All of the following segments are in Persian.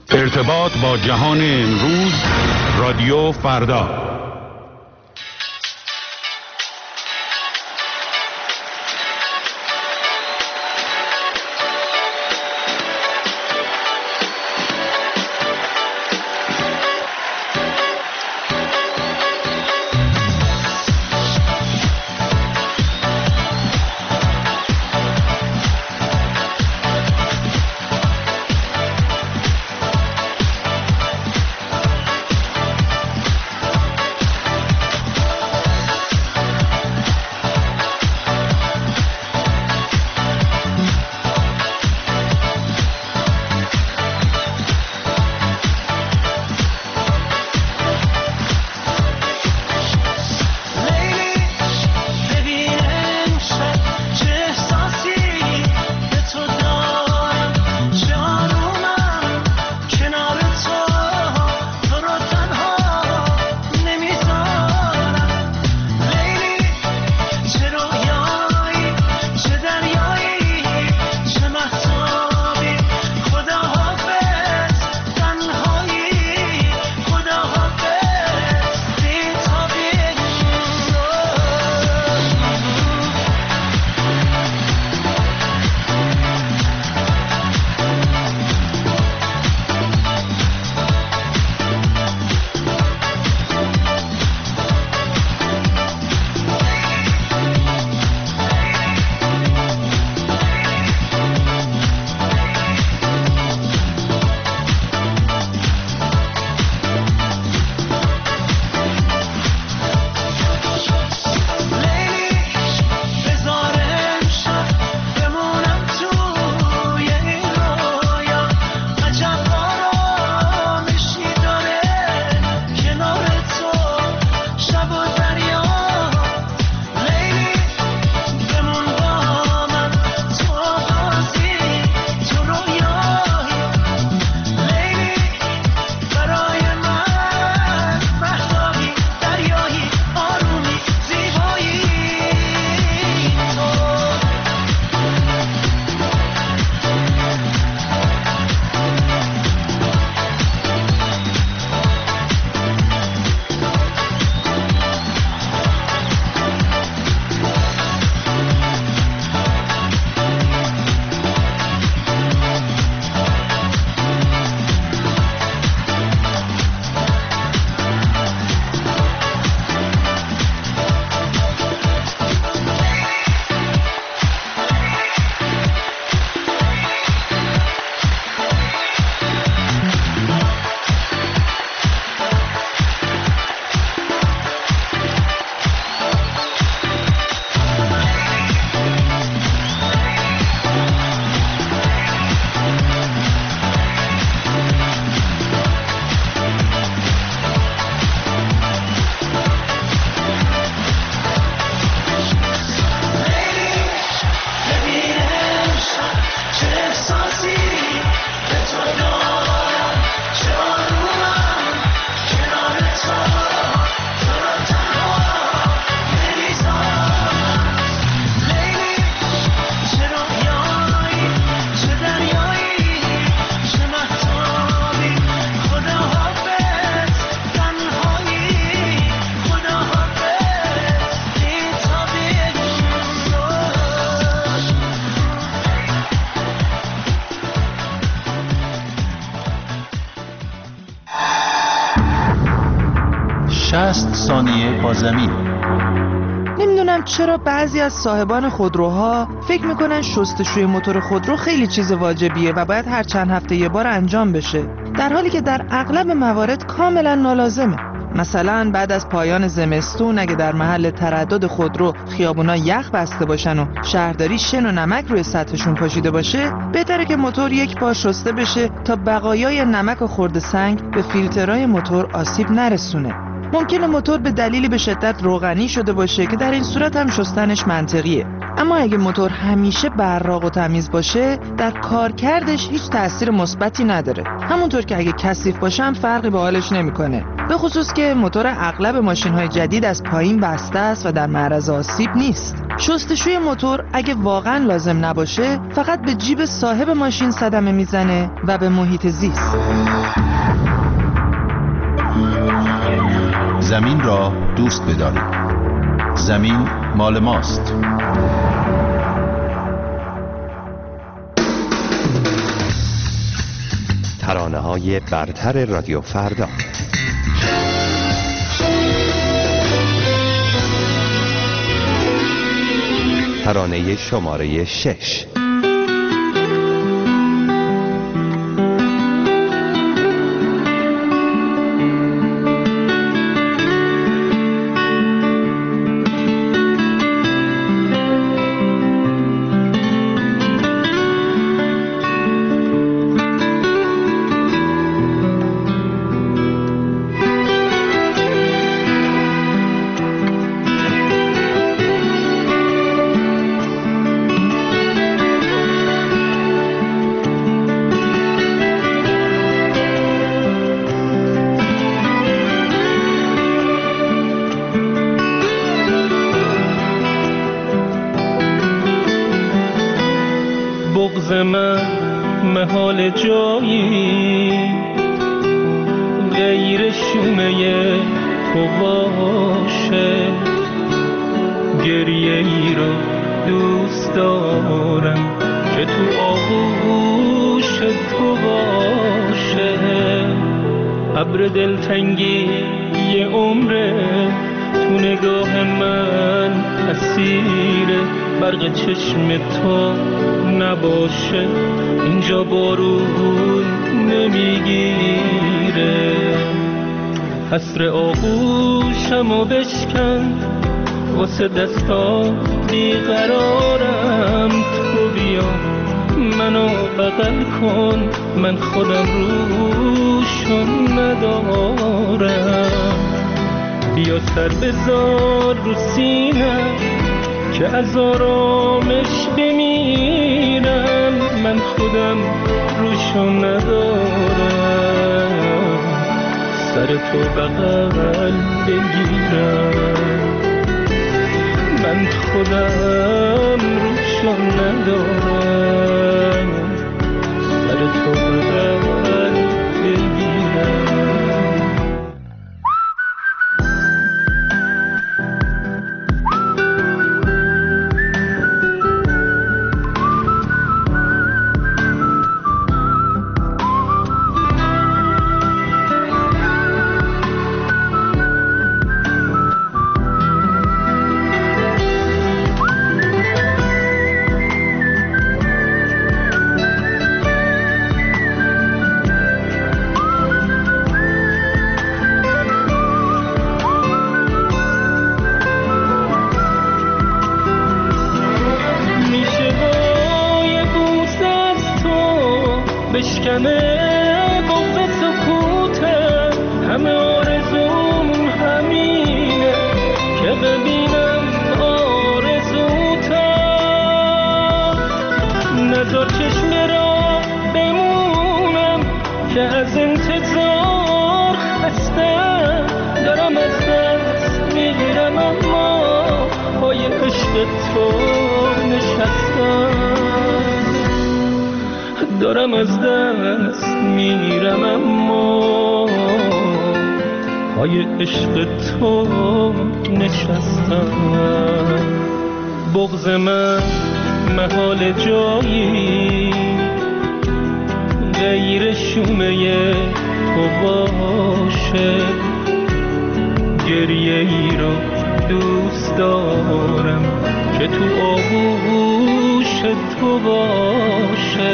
ارتباط با جهان امروز، رادیو فردا. ثانیه با زمین. نمیدونم چرا بعضی از صاحبان خودروها فکر میکنن شستشوی موتور خودرو خیلی چیز واجبیه و باید هر چند هفته یه بار انجام بشه، در حالی که در اغلب موارد کاملا نالازمه. مثلا بعد از پایان زمستون اگه در محل تردد خودرو خیابونا یخ بسته باشن و شهرداری شن و نمک روی سطحشون پاشیده باشه، بهتره که موتور یک بار شسته بشه تا بقایای نمک و خرد سنگ به فیلترهای موتور آسیب نرسونه. ممکنه موتور به دلیلی به شدت روغنی شده باشه که در این صورت هم شستنش منطقیه، اما اگه موتور همیشه براق و تمیز باشه در کارکردش هیچ تأثیر مثبتی نداره. همونطور که اگه کثیف باشه هم فرقی به حالش نمیکنه. به خصوص که موتور اغلب ماشین‌های جدید از پایین بسته است و در معرض آسیب نیست. شستشوی موتور اگه واقعا لازم نباشه فقط به جیب صاحب ماشین صدمه میزنه و به محیط زیست. زمین را دوست بدارید. زمین مال ماست. ترانه‌های برتر رادیو فردا. ترانه شماره 6. بغض من محال جایی غیر شومه تو باشه، گریه ای رو دوست دارم که تو آغوش تو باشه. ابر دلتنگی یه عمره تو نگاه من اسیره، برق چشم تو نباشه اینجا بارون نمیگیره. حسر آغوشمو بشکن واسه دستا بیقرارم، تو بیا منو بغل کن من خودم روشون ندارم. بیا سر بذار رو سینم که از آرامش بمیرم، من خودم روشو ندارم. سر تو بغل بگیرم من خودم روشو ندارم. سر تو بغل بگیرم. بشکنه بغض سکوتم، همه آرزوم همینه که ببینم آرزوتم. نذار چشم را بمونم که از انتظار خستم، دارم از دست میگیرم اما پای عشق تو نشستم. دارم از دست میرم اما پای عشق تو نشستم. بغض من محال جایی غیر شومه تو باشه، گریه ای رو دوست دارم که تو آغوش تو باشه.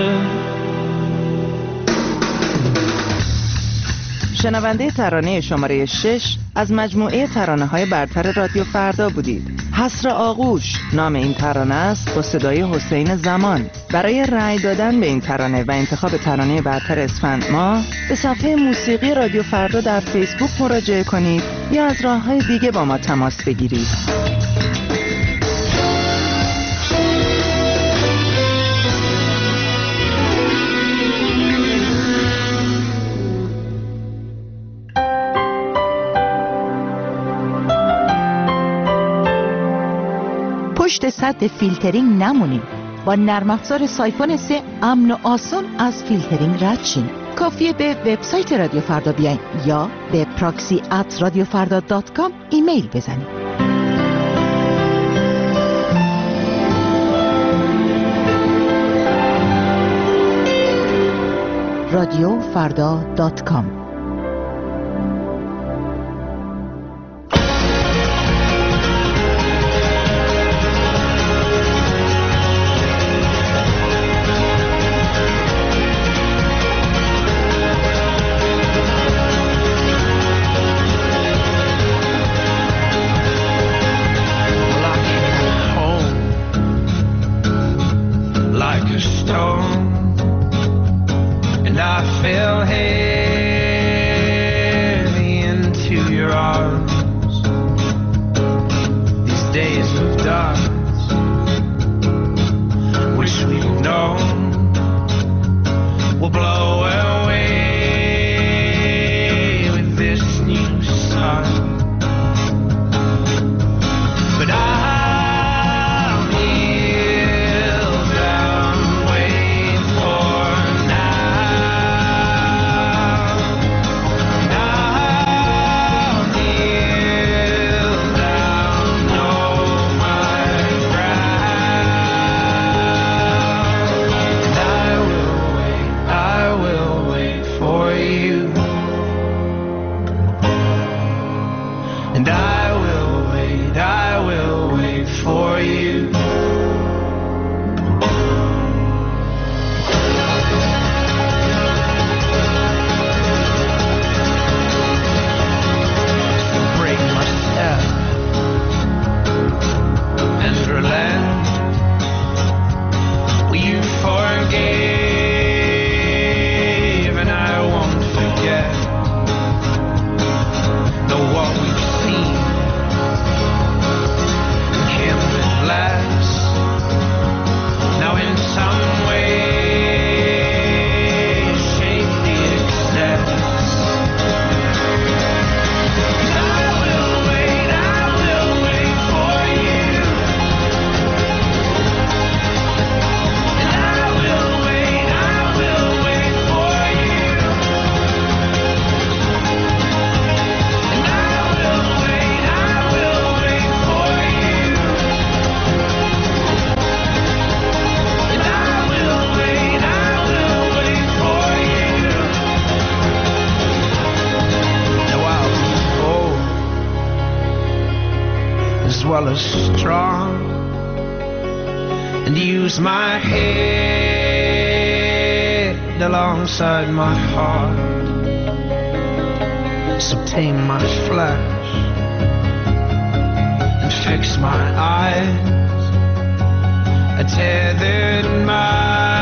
شنونده ترانه شماره 6 از مجموعه ترانه‌های برتر رادیو فردا بودید. حسر آغوش نام این ترانه است با صدای حسین زمان. برای رأی دادن به این ترانه و انتخاب ترانه برتر اسفند ماه به صفحه موسیقی رادیو فردا در فیسبوک مراجعه کنید یا از راه‌های دیگه با ما تماس بگیرید. پشت سد فیلترینگ نمونیم. با نرم افزار سایفون 3 امن و آسان از فیلترینگ رد شین. کافیه به وبسایت رادیو فردا بیاین یا به proxy@radiofarda.com ایمیل بزنید. radiofarda.com strong and use my head alongside my heart, so tame my flesh and fix my eyes, I tethered my